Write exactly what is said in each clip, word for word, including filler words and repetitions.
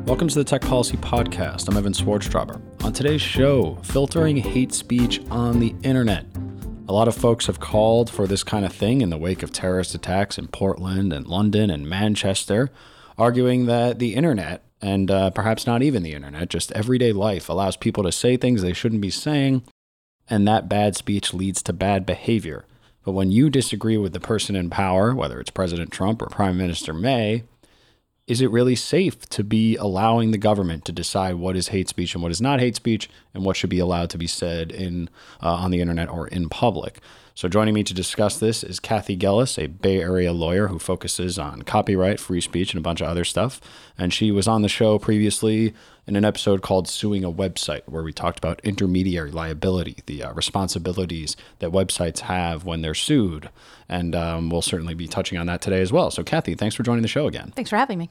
Welcome to the Tech Policy Podcast. I'm Evan Swartztraber. On today's show, filtering hate speech on the internet. A lot of folks have called for this kind of thing in the wake of terrorist attacks in Portland and London and Manchester, arguing that the internet, and uh, perhaps not even the internet, just everyday life, allows people to say things they shouldn't be saying, and that bad speech leads to bad behavior. But when you disagree with the person in power, whether it's President Trump or Prime Minister May, is it really safe to be allowing the government to decide what is hate speech and what is not hate speech, and what should be allowed to be said in uh, on the internet or in public? So joining me to discuss this is Kathy Gellis, a Bay Area lawyer who focuses on copyright, free speech, and a bunch of other stuff. And she was on the show previously in an episode called Suing a Website, where we talked about intermediary liability, the uh, responsibilities that websites have when they're sued. And um, we'll certainly be touching on that today as well. So Kathy, thanks for joining the show again. Thanks for having me.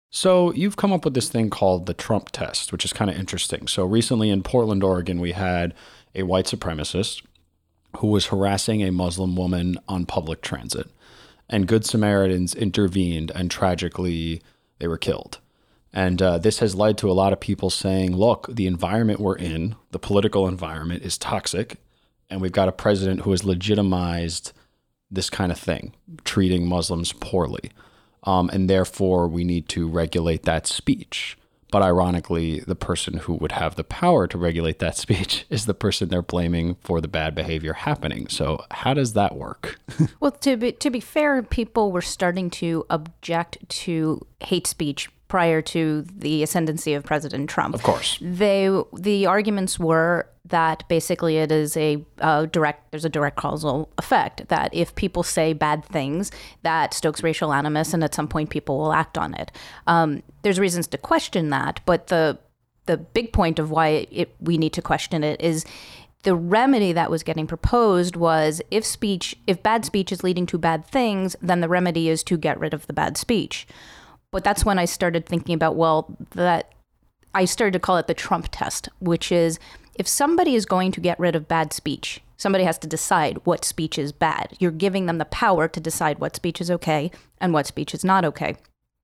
So you've come up with this thing called the Trump test, which is kind of interesting. So recently in Portland, Oregon, we had a white supremacist who was harassing a Muslim woman on public transit. And Good Samaritans intervened, and tragically, they were killed. And uh, this has led to a lot of people saying, look, the environment we're in, the political environment, is toxic, and we've got a president who has legitimized this kind of thing, treating Muslims poorly. Um, and therefore, we need to regulate that speech. But ironically, the person who would have the power to regulate that speech is the person they're blaming for the bad behavior happening. So how does that work? Well, to be, to be fair, people were starting to object to hate speech prior to the ascendancy of President Trump. Of course. They the arguments were that basically it is a uh, direct, there's a direct causal effect, that if people say bad things, that stokes racial animus, and at some point people will act on it. Um, there's reasons to question that, but the the big point of why it, we need to question it is the remedy that was getting proposed was if speech, if bad speech is leading to bad things, then the remedy is to get rid of the bad speech. But that's when I started thinking about, well, that I started to call it the Trump test, which is if somebody is going to get rid of bad speech, somebody has to decide what speech is bad. You're giving them the power to decide what speech is okay and what speech is not okay.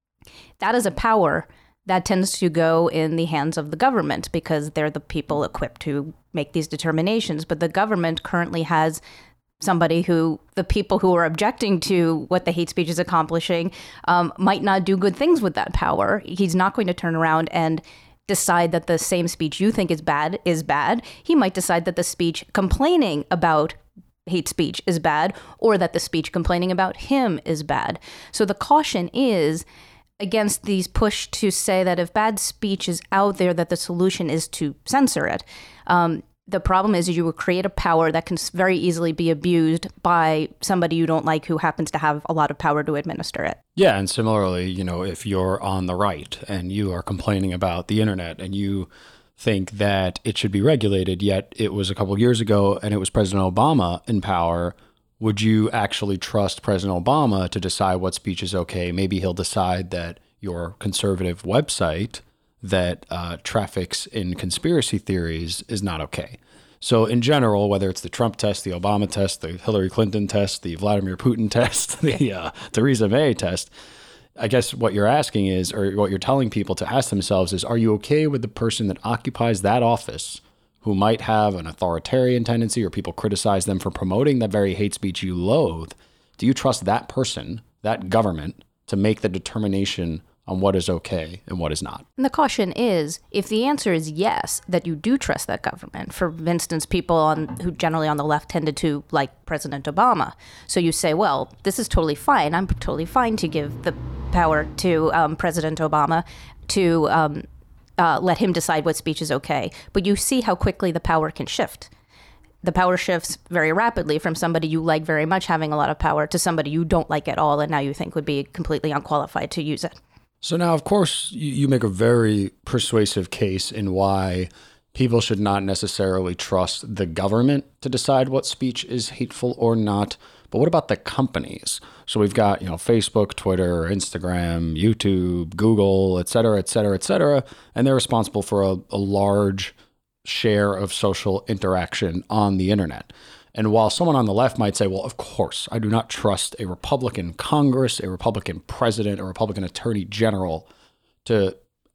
That is a power that tends to go in the hands of the government because they're the people equipped to make these determinations. But the government currently has somebody who, the people who are objecting to what the hate speech is accomplishing um, might not do good things with that power. He's not going to turn around and decide that the same speech you think is bad is bad. He might decide that the speech complaining about hate speech is bad, or that the speech complaining about him is bad. So the caution is against these push to say that if bad speech is out there, that the solution is to censor it. Um, The problem is you will create a power that can very easily be abused by somebody you don't like who happens to have a lot of power to administer it. Yeah, and similarly, you know, if you're on the right and you are complaining about the internet and you think that it should be regulated, yet it was a couple of years ago and it was President Obama in power, would you actually trust President Obama to decide what speech is okay? Maybe he'll decide that your conservative website that uh, traffics in conspiracy theories is not okay. So in general, whether it's the Trump test, the Obama test, the Hillary Clinton test, the Vladimir Putin test, the uh, Theresa May test, I guess what you're asking is, or what you're telling people to ask themselves is, are you okay with the person that occupies that office who might have an authoritarian tendency, or people criticize them for promoting that very hate speech you loathe? Do you trust that person, that government, to make the determination on what is okay and what is not? And the caution is, if the answer is yes, that you do trust that government. For instance, people on who generally on the left tended to like President Obama. So you say, well, this is totally fine. I'm totally fine to give the power to um, President Obama to um, uh, let him decide what speech is okay. But you see how quickly the power can shift. The power shifts very rapidly from somebody you like very much having a lot of power to somebody you don't like at all and now you think would be completely unqualified to use it. So now, of course, you make a very persuasive case in why people should not necessarily trust the government to decide what speech is hateful or not. But what about the companies? So we've got, you know, Facebook, Twitter, Instagram, YouTube, Google, et cetera, et cetera, et cetera. And they're responsible for a, a large share of social interaction on the internet. And while someone on the left might say, well, of course, I do not trust a Republican Congress, a Republican president, a Republican attorney general to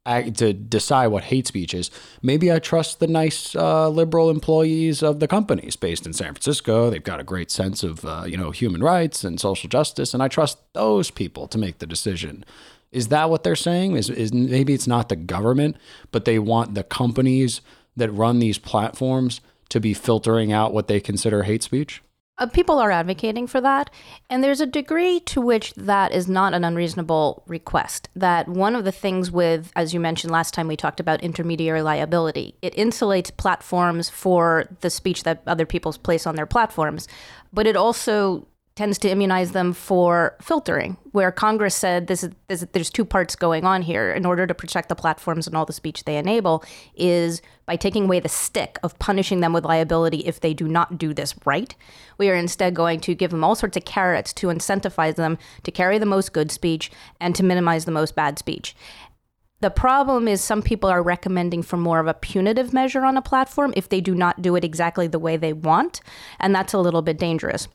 to decide what hate speech is. Maybe I trust the nice uh, liberal employees of the companies based in San Francisco. They've got a great sense of uh, you know human rights and social justice, and I trust those people to make the decision. Is that what they're saying? Is is maybe it's not the government, but they want the companies that run these platforms to be filtering out what they consider hate speech? Uh, people are advocating for that, and there's a degree to which that is not an unreasonable request. That one of the things with, as you mentioned last time, we talked about intermediary liability. It insulates platforms for the speech that other people place on their platforms, but it also tends to immunize them for filtering, where Congress said this is, this, there's two parts going on here. In order to protect the platforms and all the speech they enable is by taking away the stick of punishing them with liability if they do not do this right. We are instead going to give them all sorts of carrots to incentivize them to carry the most good speech and to minimize the most bad speech. The problem is some people are recommending for more of a punitive measure on a platform if they do not do it exactly the way they want, and that's a little bit dangerous.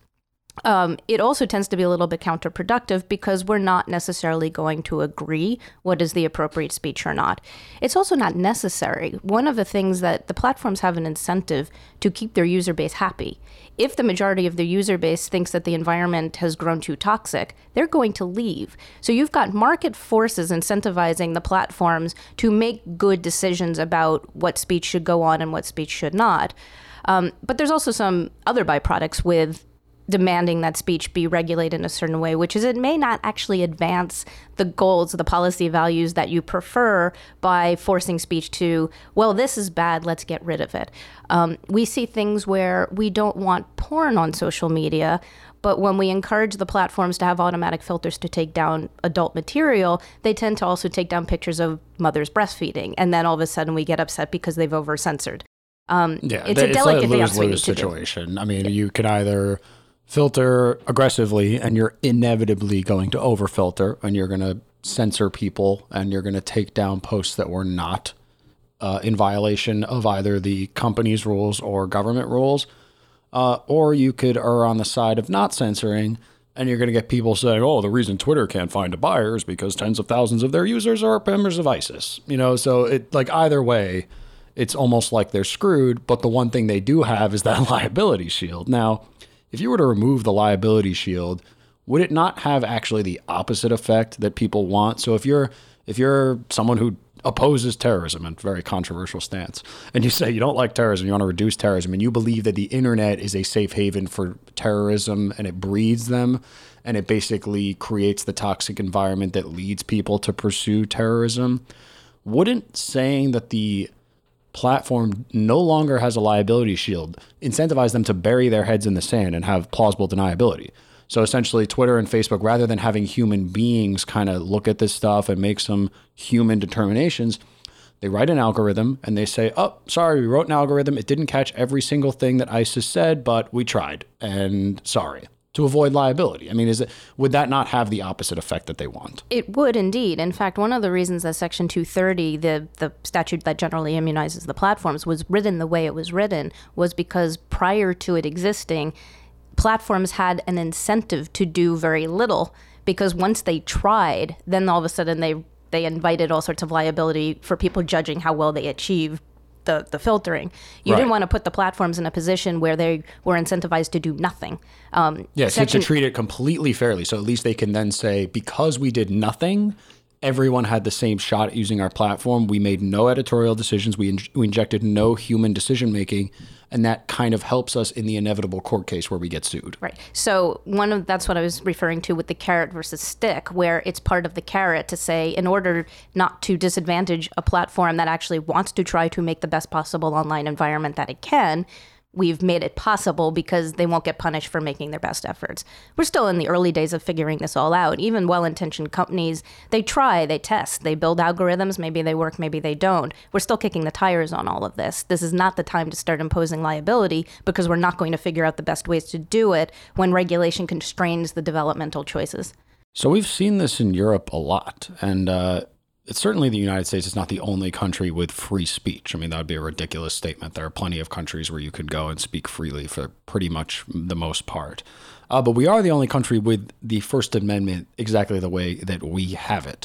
Um, it also tends to be a little bit counterproductive because we're not necessarily going to agree what is the appropriate speech or not. It's also not necessary. One of the things that the platforms have an incentive to keep their user base happy. If the majority of the user base thinks that the environment has grown too toxic, they're going to leave. So you've got market forces incentivizing the platforms to make good decisions about what speech should go on and what speech should not. Um, but there's also some other byproducts with demanding that speech be regulated in a certain way, which is it may not actually advance the goals, the policy values that you prefer by forcing speech to, well, this is bad, let's get rid of it. Um, we see things where we don't want porn on social media, but when we encourage the platforms to have automatic filters to take down adult material, they tend to also take down pictures of mothers breastfeeding. And then all of a sudden we get upset because they've over-censored. Um, yeah, it's a delicate it's dance a lose-lose situation. I mean, yeah. You can either filter aggressively and you're inevitably going to overfilter and you're going to censor people and you're going to take down posts that were not uh, in violation of either the company's rules or government rules. Uh, or you could err on the side of not censoring and you're going to get people saying, oh, the reason Twitter can't find a buyer is because tens of thousands of their users are members of ISIS. You know, so it like either way, it's almost like they're screwed. But the one thing they do have is that liability shield. Now, if you were to remove the liability shield, would it not have actually the opposite effect that people want? So if you're if you're someone who opposes terrorism, a very controversial stance, and you say you don't like terrorism, you want to reduce terrorism, and you believe that the internet is a safe haven for terrorism and it breeds them, and it basically creates the toxic environment that leads people to pursue terrorism, wouldn't saying that the platform no longer has a liability shield incentivize them to bury their heads in the sand and have plausible deniability? So essentially Twitter and Facebook, rather than having human beings kind of look at this stuff and make some human determinations, they write an algorithm and they say, oh, sorry, we wrote an algorithm. It didn't catch every single thing that ISIS said, but we tried and sorry. To avoid liability. I mean, is it would that not have the opposite effect that they want? It would indeed. In fact, one of the reasons that Section two thirty, the, the statute that generally immunizes the platforms, was written the way it was written was because prior to it existing, platforms had an incentive to do very little because once they tried, then all of a sudden they they invited all sorts of liability for people judging how well they achieved The, the filtering. You right. didn't want to put the platforms in a position where they were incentivized to do nothing. Um, yes, section- to treat it completely fairly. So at least they can then say, because we did nothing, everyone had the same shot at using our platform. We made no editorial decisions. We, in- we injected no human decision making. And that kind of helps us in the inevitable court case where we get sued. Right. So one of that's what I was referring to with the carrot versus stick, where it's part of the carrot to say, in order not to disadvantage a platform that actually wants to try to make the best possible online environment that it can, we've made it possible because they won't get punished for making their best efforts. We're still in the early days of figuring this all out. Even well-intentioned companies, they try, they test, they build algorithms. Maybe they work, maybe they don't. We're still kicking the tires on all of this. This is not the time to start imposing liability because we're not going to figure out the best ways to do it when regulation constrains the developmental choices. So we've seen this in Europe a lot. And uh, it's certainly the United States is not the only country with free speech. I mean, that would be a ridiculous statement. There are plenty of countries where you could go and speak freely for pretty much the most part. Uh, but we are the only country with the First Amendment exactly the way that we have it.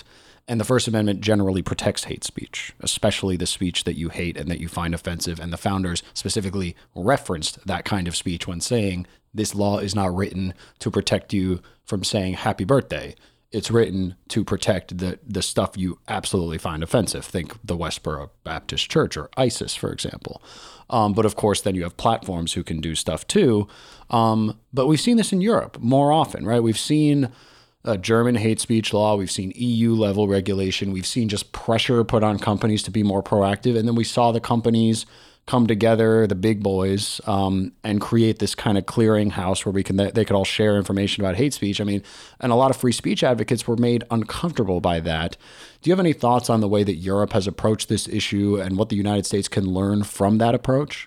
And the First Amendment generally protects hate speech, especially the speech that you hate and that you find offensive. And the founders specifically referenced that kind of speech when saying this law is not written to protect you from saying happy birthday. It's written to protect the, the stuff you absolutely find offensive. Think the Westboro Baptist Church or ISIS, for example. Um, but of course, then you have platforms who can do stuff too. Um, but we've seen this in Europe more often, right? We've seen a German hate speech law. We've seen E U level regulation. We've seen just pressure put on companies to be more proactive. And then we saw the companies come together, the big boys, um, and create this kind of clearinghouse where we can they could all share information about hate speech. I mean, and a lot of free speech advocates were made uncomfortable by that. Do you have any thoughts on the way that Europe has approached this issue and what the United States can learn from that approach?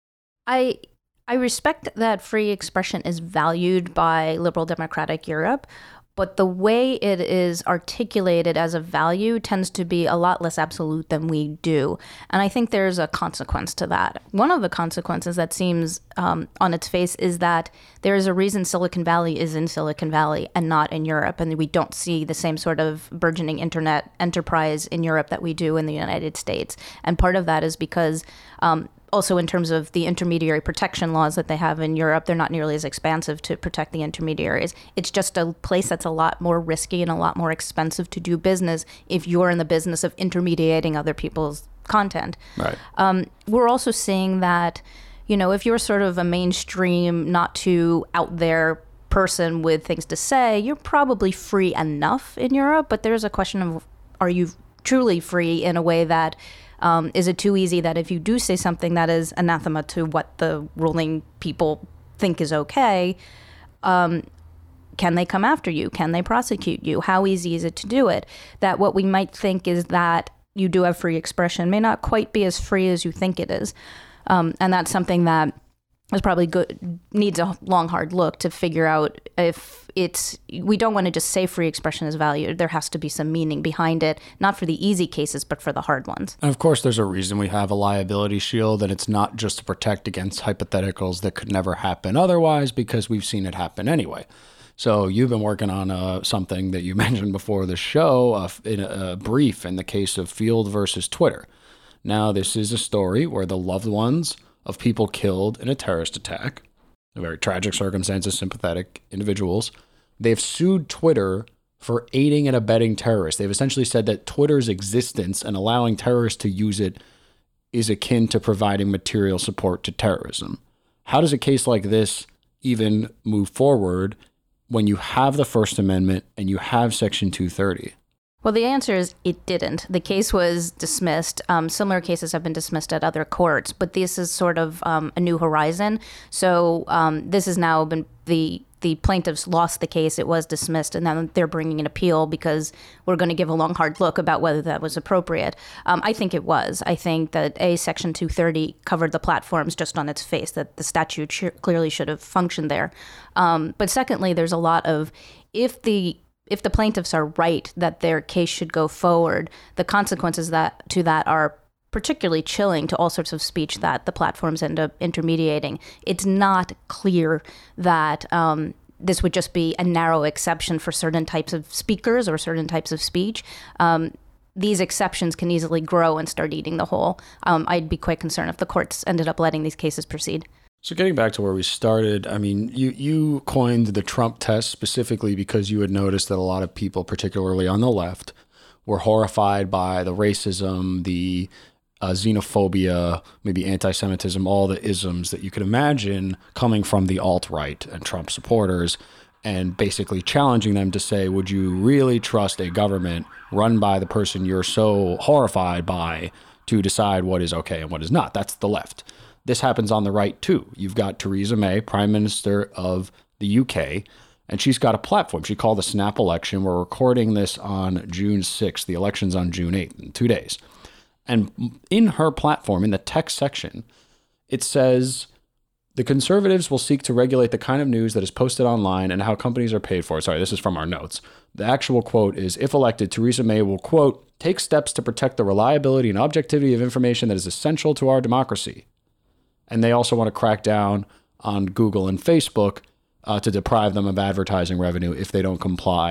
I I respect that free expression is valued by liberal democratic Europe. But the way it is articulated as a value tends to be a lot less absolute than we do. And I think there's a consequence to that. One of the consequences that seems um, on its face is that there is a reason Silicon Valley is in Silicon Valley and not in Europe. And we don't see the same sort of burgeoning internet enterprise in Europe that we do in the United States. And part of that is because um, also in terms of the intermediary protection laws that they have in Europe, they're not nearly as expansive to protect the intermediaries. It's just a place that's a lot more risky and a lot more expensive to do business if you're in the business of intermediating other people's content. Right. Um, we're also seeing that, you know, if you're sort of a mainstream, not too out there person with things to say, you're probably free enough in Europe. But there's a question of, are you truly free in a way that Um, is it too easy that if you do say something that is anathema to what the ruling people think is okay, um, can they come after you? Can they prosecute you? How easy is it to do it? That what we might think is that you do have free expression may not quite be as free as you think it is. Um, and that's something that is probably good, needs a long, hard look to figure out if it's, we don't want to just say free expression is valued. There has to be some meaning behind it, not for the easy cases, but for the hard ones. And of course, there's a reason we have a liability shield, and it's not just to protect against hypotheticals that could never happen otherwise, because we've seen it happen anyway. So you've been working on uh, something that you mentioned before the show, uh, in a, a brief in the case of Field versus Twitter. Now, this is a story where the loved ones of people killed in a terrorist attack, very tragic circumstances, sympathetic individuals, they've sued Twitter for aiding and abetting terrorists. They've essentially said that Twitter's existence and allowing terrorists to use it is akin to providing material support to terrorism. How does a case like this even move forward when you have the First Amendment and you have Section two thirty? Well, the answer is it didn't. The case was dismissed. Um, similar cases have been dismissed at other courts, but this is sort of um, a new horizon. So um, this has now been, the the plaintiffs lost the case. It was dismissed, and then they're bringing an appeal because we're going to give a long, hard look about whether that was appropriate. Um, I think it was. I think that, A, Section two thirty covered the platforms just on its face, that the statute sh- clearly should have functioned there. Um, but secondly, there's a lot of, if the If the plaintiffs are right that their case should go forward, the consequences that to that are particularly chilling to all sorts of speech that the platforms end up intermediating. It's not clear that um, this would just be a narrow exception for certain types of speakers or certain types of speech. Um, these exceptions can easily grow and start eating the whole. Um, I'd be quite concerned if the courts ended up letting these cases proceed. So getting back to where we started, I mean, you, you coined the Trump test specifically because you had noticed that a lot of people, particularly on the left, were horrified by the racism, the uh, xenophobia, maybe anti-Semitism, all the isms that you could imagine coming from the alt-right and Trump supporters, and basically challenging them to say, would you really trust a government run by the person you're so horrified by to decide what is okay and what is not? That's the left. This happens on the right, too. You've got Theresa May, Prime Minister of the U K, and she's got a platform. She called the snap election. We're recording this on June sixth. The election's on June eighth, in two days. And in her platform, in the text section, it says, the conservatives will seek to regulate the kind of news that is posted online and how companies are paid for it. Sorry, this is from our notes. The actual quote is, if elected, Theresa May will, quote, take steps to protect the reliability and objectivity of information that is essential to our democracy. And they also want to crack down on Google and Facebook uh, to deprive them of advertising revenue if they don't comply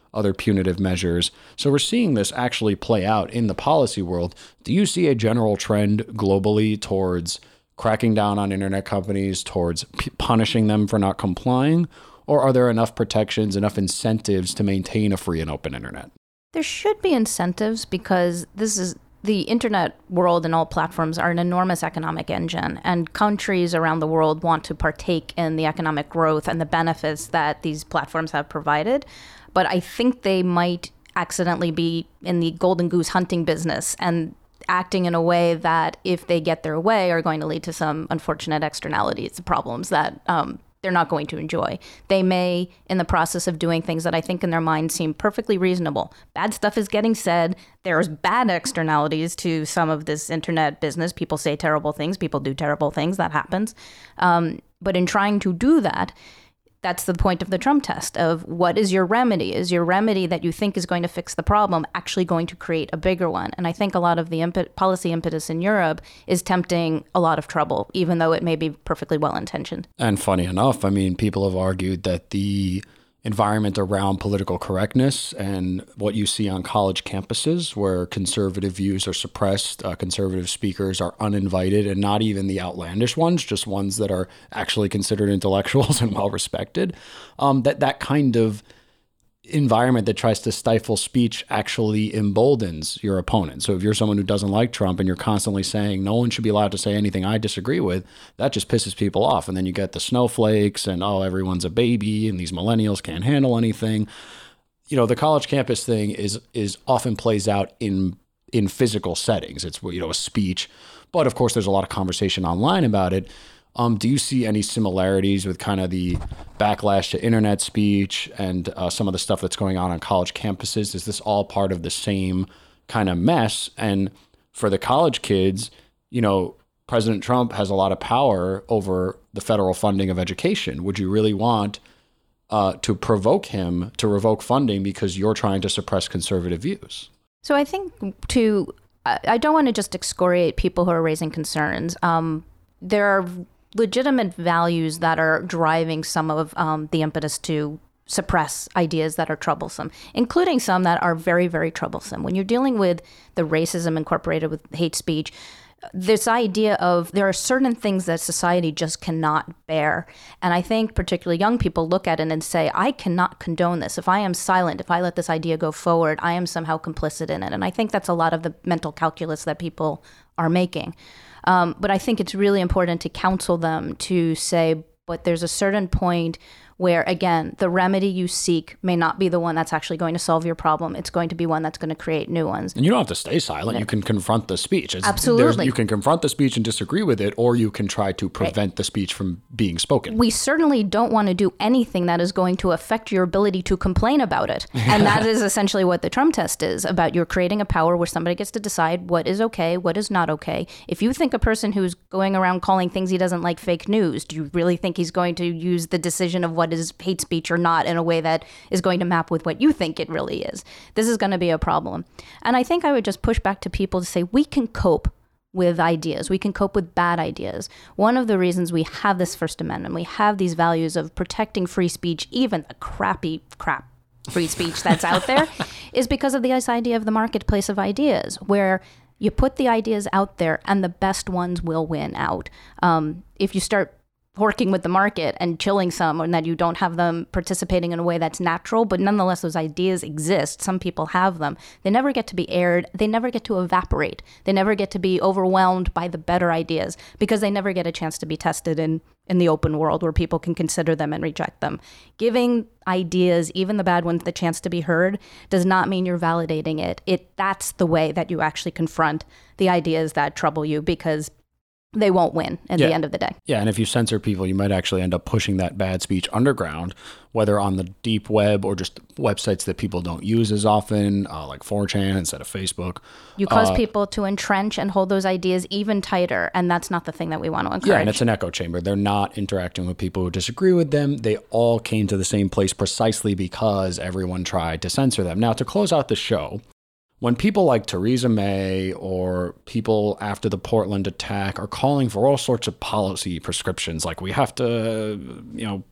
other punitive measures. So we're seeing this actually play out in the policy world. Do you see a general trend globally towards cracking down on internet companies, towards p- punishing them for not complying? Or are there enough protections, enough incentives to maintain a free and open internet? There should be incentives because this is the internet world and all platforms are an enormous economic engine, and countries around the world want to partake in the economic growth and the benefits that these platforms have provided. But I think they might accidentally be in the golden goose hunting business and acting in a way that, if they get their way, are going to lead to some unfortunate externalities, problems that um, they're not going to enjoy. They may, in the process of doing things that I think in their mind seem perfectly reasonable. Bad stuff is getting said. There's bad externalities to some of this internet business. People say terrible things. People do terrible things. That happens. Um, but in trying to do that, that's the point of the Trump test of what is your remedy? Is your remedy that you think is going to fix the problem actually going to create a bigger one? And I think a lot of the imp- policy impetus in Europe is tempting a lot of trouble, even though it may be perfectly well-intentioned. And funny enough, I mean, people have argued that the environment around political correctness and what you see on college campuses where conservative views are suppressed, uh, conservative speakers are uninvited, and not even the outlandish ones, just ones that are actually considered intellectuals and well-respected, um, that that kind of environment that tries to stifle speech actually emboldens your opponent. So if you're someone who doesn't like Trump and you're constantly saying no one should be allowed to say anything I disagree with, that just pisses people off. And then you get the snowflakes and, oh, everyone's a baby and these millennials can't handle anything. You know, the college campus thing is is often plays out in in physical settings. It's, you know, a speech. But of course, there's a lot of conversation online about it. Um, do you see any similarities with kind of the backlash to internet speech and uh, some of the stuff that's going on on college campuses? Is this all part of the same kind of mess? And for the college kids, you know, President Trump has a lot of power over the federal funding of education. Would you really want uh, to provoke him to revoke funding because you're trying to suppress conservative views? So I think to, I don't want to just excoriate people who are raising concerns. Um, there are legitimate values that are driving some of um, the impetus to suppress ideas that are troublesome, including some that are very, very troublesome. When you're dealing with the racism incorporated with hate speech, this idea of there are certain things that society just cannot bear. And I think particularly young people look at it and say, I cannot condone this. If I am silent, if I let this idea go forward, I am somehow complicit in it. And I think that's a lot of the mental calculus that people are making. Um, but I think it's really important to counsel them to say, but there's a certain point where, again, the remedy you seek may not be the one that's actually going to solve your problem. It's going to be one that's going to create new ones. And you don't have to stay silent. You can confront the speech. It's, Absolutely. You can confront the speech and disagree with it, or you can try to prevent right. the speech from being spoken. We certainly don't want to do anything that is going to affect your ability to complain about it. And that is essentially what the Trump test is about. You're creating a power where somebody gets to decide what is okay, what is not okay. If you think a person who's going around calling things he doesn't like fake news, do you really think he's going to use the decision of what is hate speech or not in a way that is going to map with what you think it really is? This is going to be a problem. And I think I would just push back to people to say we can cope with ideas. We can cope with bad ideas. One of the reasons we have this First Amendment, we have these values of protecting free speech, even the crappy crap free speech that's out there, is because of this idea of the marketplace of ideas, where you put the ideas out there and the best ones will win out. Um, if you start working with the market and chilling some, and that you don't have them participating in a way that's natural, but nonetheless those ideas exist. Some people have them. They never get to be aired. They never get to evaporate. They never get to be overwhelmed by the better ideas because they never get a chance to be tested in, in the open world where people can consider them and reject them. Giving ideas, even the bad ones, the chance to be heard does not mean you're validating it. It that's the way that you actually confront the ideas that trouble you, because they won't win at yeah. the end of the day. Yeah, and if you censor people, you might actually end up pushing that bad speech underground, whether on the deep web or just websites that people don't use as often, uh, like four chan instead of Facebook. You cause uh, people to entrench and hold those ideas even tighter, and that's not the thing that we want to encourage. Yeah, and it's an echo chamber. They're not interacting with people who disagree with them. They all came to the same place precisely because everyone tried to censor them. Now, to close out the show, when people like Theresa May or people after the Portland attack are calling for all sorts of policy prescriptions, like we have to, you know,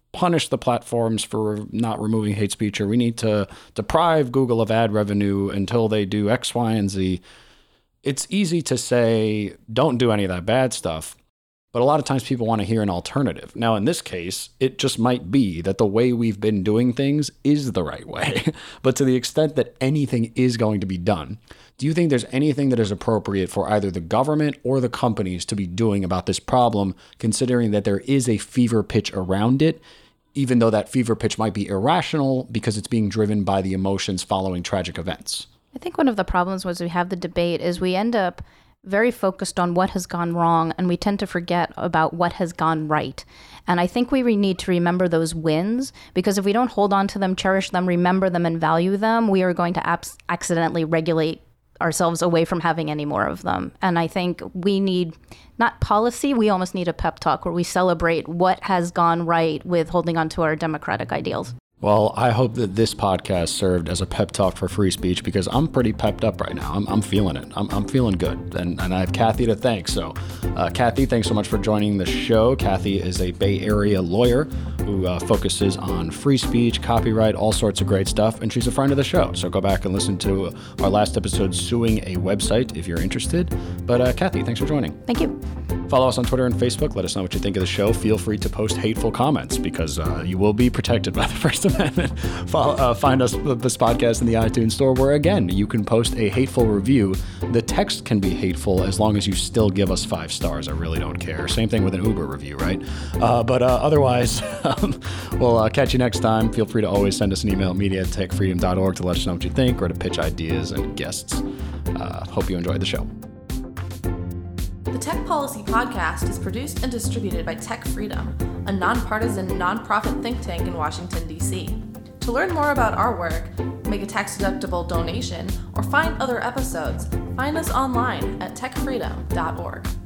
punish the platforms for not removing hate speech, or we need to deprive Google of ad revenue until they do X, Y, and Z. It's easy to say, don't do any of that bad stuff. But a lot of times people want to hear an alternative. Now, in this case, it just might be that the way we've been doing things is the right way. But to the extent that anything is going to be done, do you think there's anything that is appropriate for either the government or the companies to be doing about this problem, considering that there is a fever pitch around it, even though that fever pitch might be irrational because it's being driven by the emotions following tragic events? I think one of the problems was we have the debate is we end up very focused on what has gone wrong, and we tend to forget about what has gone right. And I think we re- need to remember those wins, because if we don't hold on to them, cherish them, remember them, and value them, we are going to abs- accidentally regulate ourselves away from having any more of them. And I think we need not policy, we almost need a pep talk where we celebrate what has gone right with holding on to our democratic ideals. Well, I hope that this podcast served as a pep talk for free speech, because I'm pretty pepped up right now. I'm, I'm feeling it. I'm, I'm feeling good. And, and I have Kathy to thank. So, uh, Kathy, thanks so much for joining the show. Kathy is a Bay Area lawyer who uh, focuses on free speech, copyright, all sorts of great stuff. And she's a friend of the show. So go back and listen to our last episode, Suing a Website, if you're interested. But uh, Kathy, thanks for joining. Thank you. Follow us on Twitter and Facebook. Let us know what you think of the show. Feel free to post hateful comments, because uh, you will be protected by the First Amendment. Follow, uh, find us, this podcast, in the iTunes store, where, again, you can post a hateful review. The text can be hateful as long as you still give us five stars. I really don't care. Same thing with an Uber review, right? Uh, but uh, otherwise, um, we'll uh, catch you next time. Feel free to always send us an email, media at tech freedom dot org, to let us know what you think or to pitch ideas and guests. Uh, hope you enjoyed the show. The Tech Policy Podcast is produced and distributed by Tech Freedom, a nonpartisan, nonprofit think tank in Washington, D C. To learn more about our work, make a tax-deductible donation, or find other episodes, find us online at tech freedom dot org.